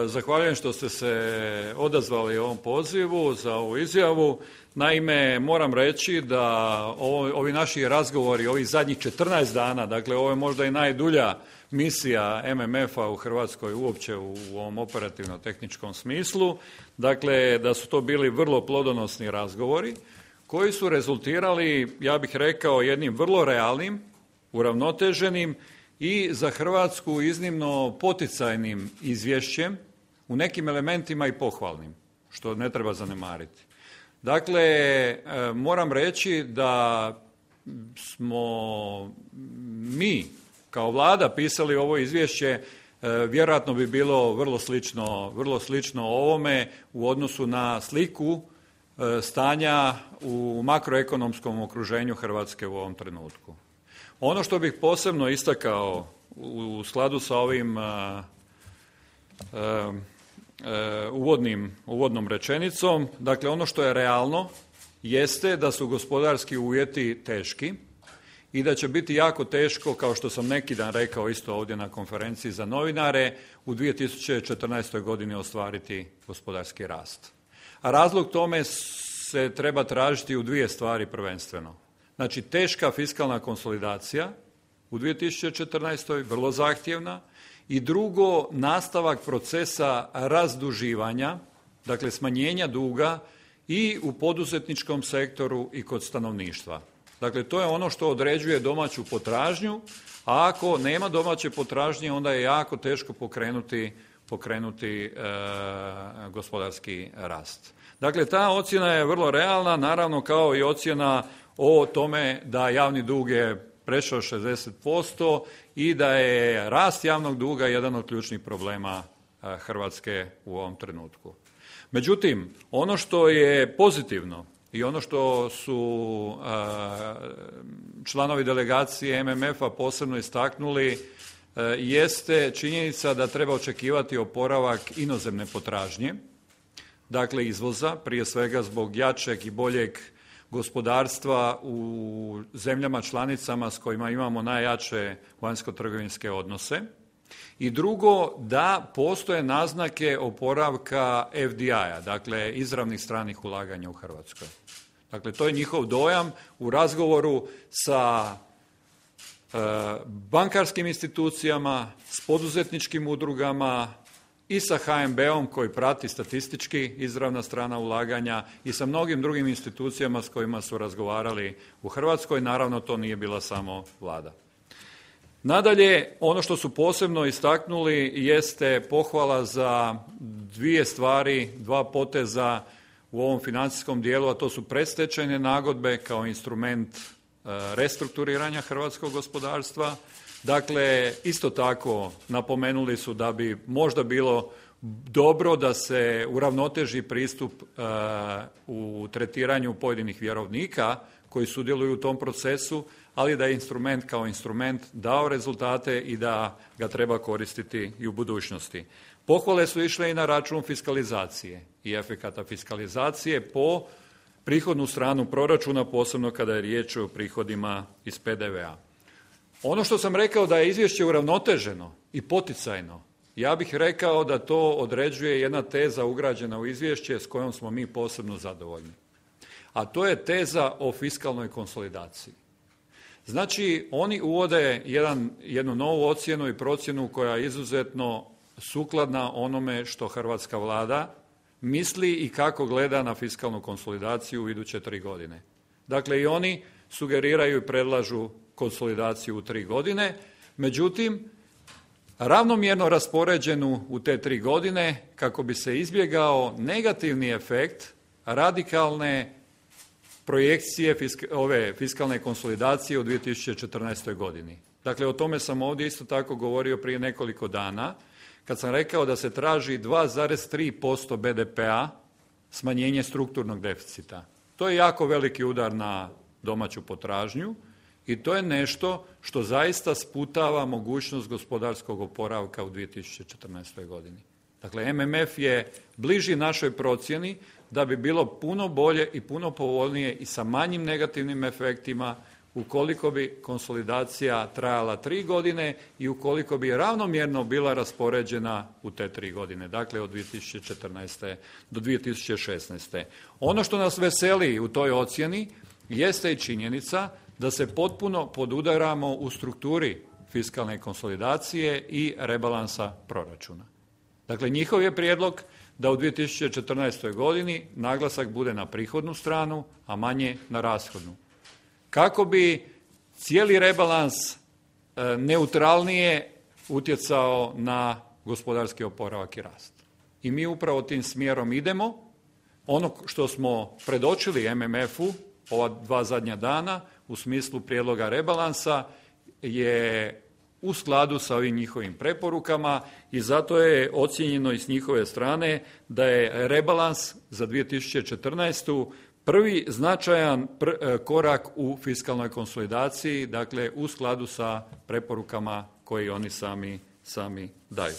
Zahvaljujem što ste se odazvali ovom pozivu za ovu izjavu. Naime, moram reći da ovi naši razgovori, ovih zadnjih 14 dana, dakle ovo je možda i najdulja misija MMF-a u Hrvatskoj uopće u ovom operativno-tehničkom smislu, dakle da su to bili vrlo plodonosni razgovori koji su rezultirali, ja bih rekao, jednim vrlo realnim, uravnoteženim i za Hrvatsku iznimno poticajnim izvješćem, u nekim elementima i pohvalnim, što ne treba zanemariti. Dakle, moram reći da smo mi kao Vlada pisali ovo izvješće, vjerojatno bi bilo vrlo slično ovome u odnosu na sliku stanja u makroekonomskom okruženju Hrvatske u ovom trenutku. Ono što bih posebno istakao u skladu sa ovim uvodnom rečenicom, dakle ono što je realno jeste da su gospodarski uvjeti teški i da će biti jako teško, kao što sam neki dan rekao isto ovdje na konferenciji za novinare, u 2014. godini ostvariti gospodarski rast. A razlog tome se treba tražiti u dvije stvari prvenstveno. Znači, teška fiskalna konsolidacija u 2014. vrlo zahtjevna i drugo, nastavak procesa razduživanja, dakle smanjenja duga i u poduzetničkom sektoru i kod stanovništva. Dakle, to je ono što određuje domaću potražnju, a ako nema domaće potražnje, onda je jako teško pokrenuti gospodarski rast. Dakle, ta ocjena je vrlo realna, naravno kao i ocjena o tome da javni dug je prešao 60% i da je rast javnog duga jedan od ključnih problema Hrvatske u ovom trenutku. Međutim, ono što je pozitivno i ono što su članovi delegacije MMF-a posebno istaknuli jeste činjenica da treba očekivati oporavak inozemne potražnje, dakle izvoza, prije svega zbog jačeg i boljeg gospodarstva u zemljama članicama s kojima imamo najjače vanjsko-trgovinske odnose. I drugo, da postoje naznake oporavka FDI-a, dakle izravnih stranih ulaganja u Hrvatskoj. Dakle, to je njihov dojam u razgovoru sa bankarskim institucijama, s poduzetničkim udrugama i sa HNB-om koji prati statistički izravna strana ulaganja i sa mnogim drugim institucijama s kojima su razgovarali u Hrvatskoj. Naravno, to nije bila samo Vlada. Nadalje, ono što su posebno istaknuli jeste pohvala za dvije stvari, dva poteza u ovom financijskom dijelu, a to su predstečajne nagodbe kao instrument restrukturiranja hrvatskog gospodarstva. Dakle, isto tako napomenuli su da bi možda bilo dobro da se uravnoteži pristup u tretiranju pojedinih vjerovnika koji sudjeluju u tom procesu, ali da je instrument kao instrument dao rezultate i da ga treba koristiti i u budućnosti. Pohvale su išle i na račun fiskalizacije i efekata fiskalizacije po prihodnu stranu proračuna, posebno kada je riječ o prihodima iz PDV-a. Ono što sam rekao da je izvješće uravnoteženo i poticajno, ja bih rekao da to određuje jedna teza ugrađena u izvješće s kojom smo mi posebno zadovoljni. A to je teza o fiskalnoj konsolidaciji. Znači, oni uvode jednu novu ocjenu i procjenu koja je izuzetno sukladna onome što hrvatska Vlada misli i kako gleda na fiskalnu konsolidaciju u iduće 3 godine. Dakle, i oni sugeriraju i predlažu konsolidaciju u 3 godine, međutim, ravnomjerno raspoređenu u te 3 godine kako bi se izbjegao negativni efekt radikalne projekcije ove fiskalne konsolidacije u 2014. godini. Dakle, o tome sam ovdje isto tako govorio prije nekoliko dana, kad sam rekao da se traži 2,3% BDP-a smanjenje strukturnog deficita. To je jako veliki udar na domaću potražnju i to je nešto što zaista sputava mogućnost gospodarskog oporavka u 2014. godini. Dakle, MMF je bliži našoj procjeni da bi bilo puno bolje i puno povoljnije i sa manjim negativnim efektima ukoliko bi konsolidacija trajala 3 godine i ukoliko bi ravnomjerno bila raspoređena u te 3 godine, dakle od 2014. do 2016. Ono što nas veseli u toj ocjeni jeste i činjenica da se potpuno podudaramo u strukturi fiskalne konsolidacije i rebalansa proračuna. Dakle, njihov je prijedlog da u 2014. godini naglasak bude na prihodnu stranu, a manje na rashodnu. Kako bi cijeli rebalans neutralnije utjecao na gospodarski oporavak i rast. I mi upravo tim smjerom idemo. Ono što smo predočili MMF-u ova 2 zadnja dana u smislu prijedloga rebalansa je u skladu sa ovim njihovim preporukama i zato je ocijenjeno i s njihove strane da je rebalans za 2014. prvi značajan korak u fiskalnoj konsolidaciji, dakle u skladu sa preporukama koje oni sami daju.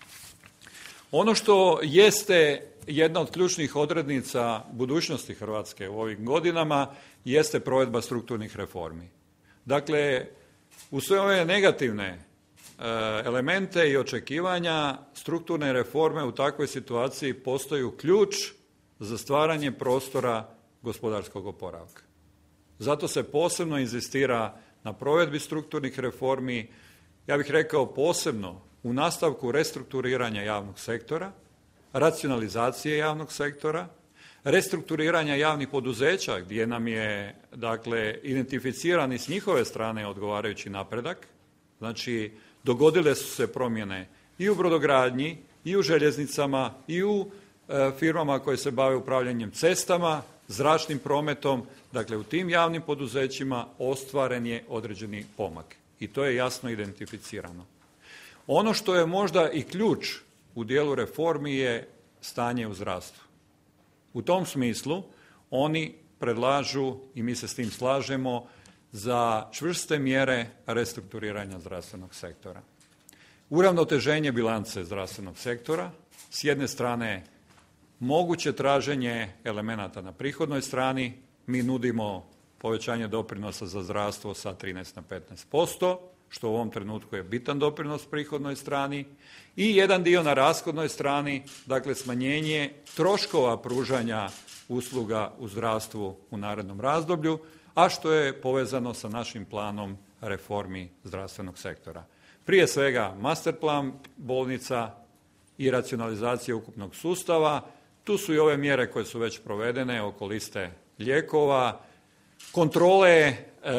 Ono što jeste jedna od ključnih odrednica budućnosti Hrvatske u ovim godinama jeste provedba strukturnih reformi. Dakle, u sve ove negativne elemente i očekivanja strukturne reforme u takvoj situaciji postaju ključ za stvaranje prostora gospodarskog oporavka. Zato se posebno inzistira na provedbi strukturnih reformi, ja bih rekao posebno u nastavku restrukturiranja javnog sektora, racionalizacije javnog sektora, restrukturiranja javnih poduzeća gdje nam je identificiran i s njihove strane odgovarajući napredak. Znači, dogodile su se promjene i u brodogradnji, i u željeznicama, i u firmama koje se bave upravljanjem cestama, zračnim prometom. Dakle, u tim javnim poduzećima ostvaren je određeni pomak. I to je jasno identificirano. Ono što je možda i ključ u dijelu reformi je stanje u zdravstvu. U tom smislu oni predlažu, i mi se s tim slažemo, za čvrste mjere restrukturiranja zdravstvenog sektora. Uravnoteženje bilance zdravstvenog sektora, s jedne strane moguće traženje elemenata na prihodnoj strani, mi nudimo povećanje doprinosa za zdravstvo sa 13 na 15%, što u ovom trenutku je bitan doprinos prihodnoj strani, i jedan dio na rashodnoj strani, dakle smanjenje troškova pružanja usluga u zdravstvu u narednom razdoblju, a što je povezano sa našim planom reformi zdravstvenog sektora. Prije svega master plan bolnica i racionalizacija ukupnog sustava, tu su i ove mjere koje su već provedene oko liste lijekova, kontrole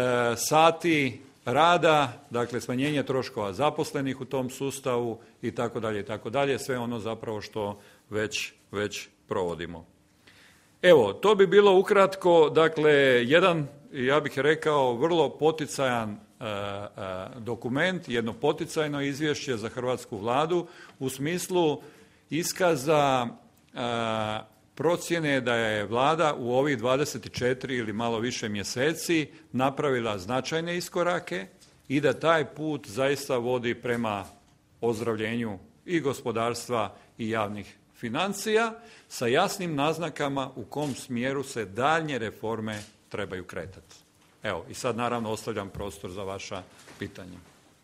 sati rada, dakle smanjenje troškova zaposlenih u tom sustavu itd., sve ono zapravo što već provodimo. Evo, to bi bilo ukratko, dakle, jedan, ja bih rekao, vrlo poticajan dokument, jedno poticajno izvješće za hrvatsku Vladu u smislu iskaza procjene da je Vlada u ovih 24 ili malo više mjeseci napravila značajne iskorake i da taj put zaista vodi prema ozdravljenju i gospodarstva i javnih financija sa jasnim naznakama u kom smjeru se daljnje reforme trebaju kretati. Evo, i sad naravno ostavljam prostor za vaša pitanja.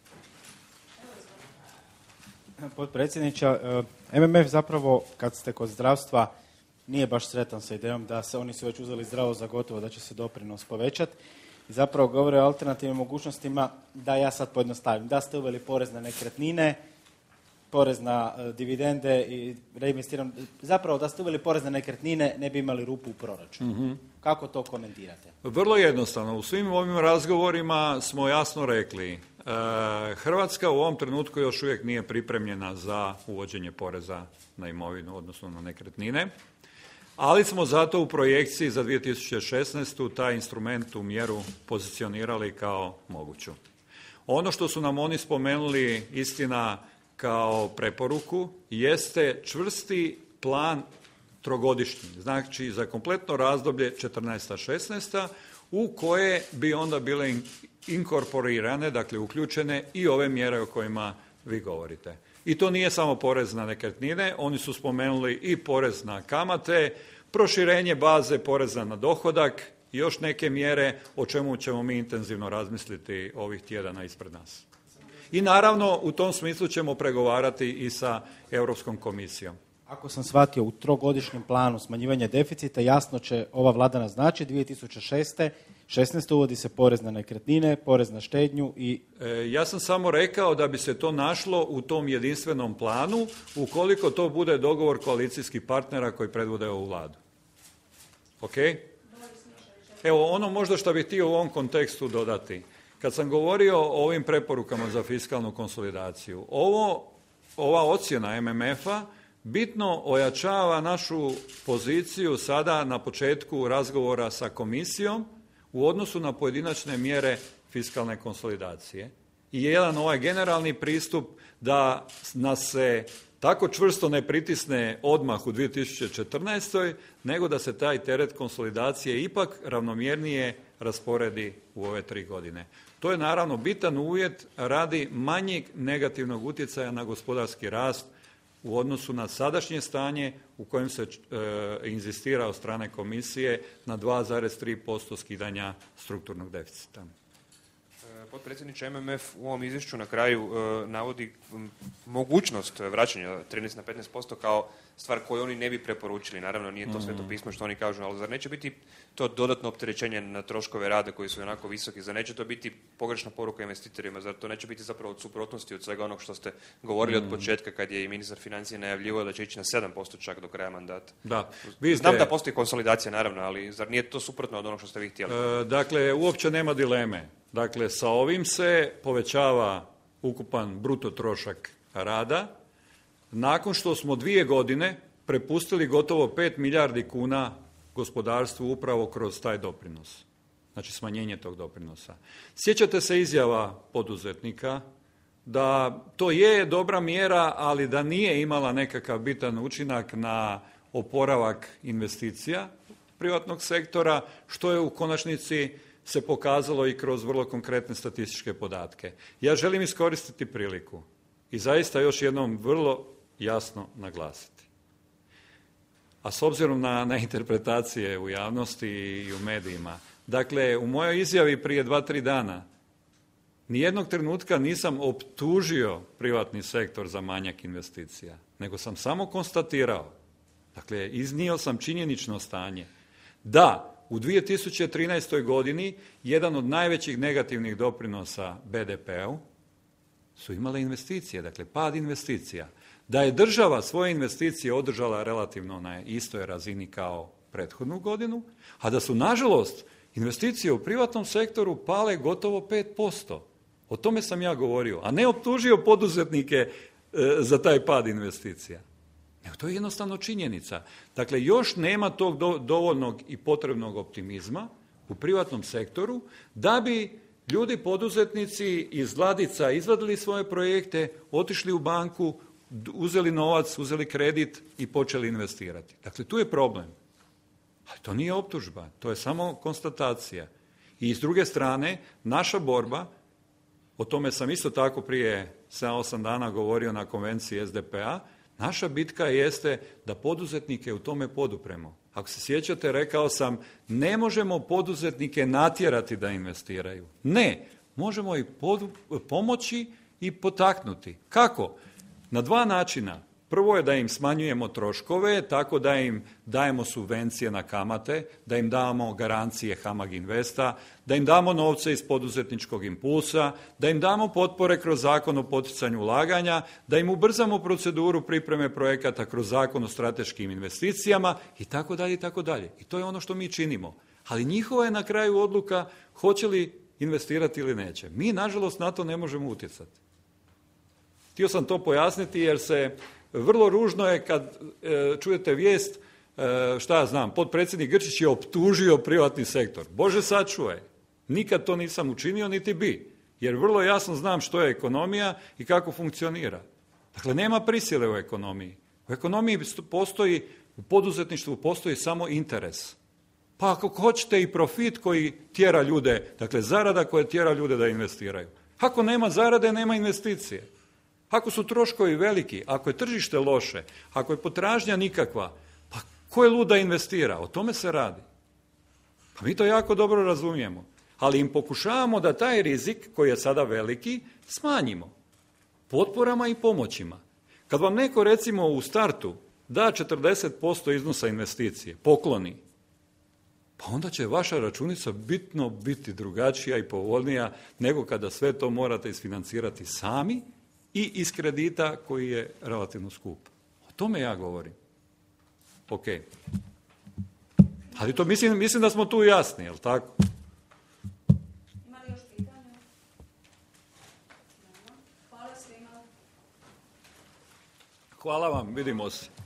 Potpredsjedniče, MMF zapravo, kad ste kod zdravstva, nije baš sretan sa idejom da oni su već uzeli zdravo za gotovo da će se doprinos povećati. I zapravo govore o alternativnim mogućnostima, da ja sad pojednostavim, da ste uveli porez na nekretnine, porez na dividende i reinvestirano, zapravo da ste uveli porez na nekretnine ne bi imali rupu u proračunu. Mm-hmm. Kako to komentirate? Vrlo jednostavno. U svim ovim razgovorima smo jasno rekli, Hrvatska u ovom trenutku još uvijek nije pripremljena za uvođenje poreza na imovinu, odnosno na nekretnine, ali smo zato u projekciji za 2016. taj instrument, tu mjeru pozicionirali kao moguću. Ono što su nam oni spomenuli, istina, kao preporuku, jeste čvrsti plan trogodišnji, znači za kompletno razdoblje 14-16, u koje bi onda bile inkorporirane, dakle uključene i ove mjere o kojima vi govorite. I to nije samo porez na nekretnine, oni su spomenuli i porez na kamate, proširenje baze poreza na dohodak i još neke mjere o čemu ćemo mi intenzivno razmisliti ovih tjedana ispred nas. I naravno u tom smislu ćemo pregovarati i sa Europskom komisijom. Ako sam shvatio, u trogodišnjem planu smanjivanja deficita jasno će ova vlada naznačiti 2016. uvodi se porez na nekretnine, porez na štednju i... Ja sam samo rekao da bi se to našlo u tom jedinstvenom planu ukoliko to bude dogovor koalicijskih partnera koji predvode ovu vladu. Ok? Evo ono možda što bih htio u ovom kontekstu dodati. Kad sam govorio o ovim preporukama za fiskalnu konsolidaciju, ova ocjena MMF-a bitno ojačava našu poziciju sada na početku razgovora sa komisijom u odnosu na pojedinačne mjere fiskalne konsolidacije. I jedan ovaj generalni pristup da nas se tako čvrsto ne pritisne odmah u 2014. nego da se taj teret konsolidacije ipak ravnomjernije rasporedi u ove 3 godine. To je naravno bitan uvjet radi manjeg negativnog utjecaja na gospodarski rast u odnosu na sadašnje stanje u kojem se inzistira od strane komisije na 2,3% skidanja strukturnog deficita. Potpredsjedniče, MMF u ovom izvješću na kraju navodi mogućnost vraćanja 13 na 15% kao stvar koju oni ne bi preporučili. Naravno, nije to sveto pismo što oni kažu, ali zar neće biti to dodatno opterećenje na troškove rada koji su onako visoki? Zar neće to biti pogrešna poruka investitorima? Zar to neće biti zapravo od suprotnosti od svega onog što ste govorili od početka kad je i ministar financija najavljivao da će ići na 7% čak do kraja mandata? Da. Znam da postoji konsolidacija, naravno, ali zar nije to suprotno od onog što ste vi htjeli? Dakle, uopće nema dileme. Dakle, sa ovim se povećava ukupan bruto trošak rada, nakon što smo 2 godine prepustili gotovo 5 milijardi kuna gospodarstvu upravo kroz taj doprinos. Znači smanjenje tog doprinosa. Sjećate se izjava poduzetnika da to je dobra mjera, ali da nije imala nekakav bitan učinak na oporavak investicija privatnog sektora, što je u konačnici se pokazalo i kroz vrlo konkretne statističke podatke. Ja želim iskoristiti priliku i zaista još jednom vrlo jasno naglasiti. A s obzirom na interpretacije u javnosti i u medijima, dakle, u mojoj izjavi prije 2-3 dana nijednog trenutka nisam optužio privatni sektor za manjak investicija, nego sam samo konstatirao, dakle, iznio sam činjenično stanje, da u 2013. godini jedan od najvećih negativnih doprinosa BDP-u su imale investicije, dakle pad investicija. Da je država svoje investicije održala relativno na istoj razini kao prethodnu godinu, a da su nažalost investicije u privatnom sektoru pale gotovo 5%. O tome sam ja govorio, a ne optužio poduzetnike za taj pad investicija. To je jednostavno činjenica. Dakle, još nema tog dovoljnog i potrebnog optimizma u privatnom sektoru da bi ljudi, poduzetnici iz ladica izvadili svoje projekte, otišli u banku, uzeli novac, uzeli kredit i počeli investirati. Dakle, tu je problem. Ali to nije optužba, to je samo konstatacija. I s druge strane, naša borba, o tome sam isto tako prije 7-8 dana govorio na konvenciji SDP-a, naša bitka jeste da poduzetnike u tome podupremo. Ako se sjećate, rekao sam, ne možemo poduzetnike natjerati da investiraju. Ne, možemo ih pomoći i potaknuti. Kako? Na 2 načina. Prvo je da im smanjujemo troškove, tako da im dajemo subvencije na kamate, da im damo garancije HAMAG Investa, da im damo novce iz poduzetničkog impulsa, da im damo potpore kroz zakon o poticanju ulaganja, da im ubrzamo proceduru pripreme projekata kroz zakon o strateškim investicijama i tako dalje, i tako dalje. I to je ono što mi činimo. Ali njihova je na kraju odluka hoće li investirati ili neće. Mi, nažalost, na to ne možemo utjecati. Htio sam to pojasniti jer se vrlo ružno je kad čujete vijest, šta ja znam, potpredsjednik Grčić je optužio privatni sektor. Bože sačuvaj, nikad to nisam učinio niti bi, jer vrlo jasno znam što je ekonomija i kako funkcionira. Dakle, nema prisile u ekonomiji. U ekonomiji postoji, u poduzetništvu postoji samo interes. Pa ako hoćete i profit koji tjera ljude, dakle zarada koja tjera ljude da investiraju. Ako nema zarade, nema investicije. Ako su troškovi veliki, ako je tržište loše, ako je potražnja nikakva, pa ko je lud da investira? O tome se radi. Pa mi to jako dobro razumijemo. Ali im pokušavamo da taj rizik, koji je sada veliki, smanjimo. Potporama i pomoćima. Kad vam neko, recimo, u startu da 40% iznosa investicije, pokloni, pa onda će vaša računica bitno biti drugačija i povoljnija nego kada sve to morate isfinancirati sami i iz kredita koji je relativno skup. O tome ja govorim. Ok. Ali to mislim da smo tu jasni, jel tako? Ima li još pitanja? Hvala svima. Hvala vam, vidimo se.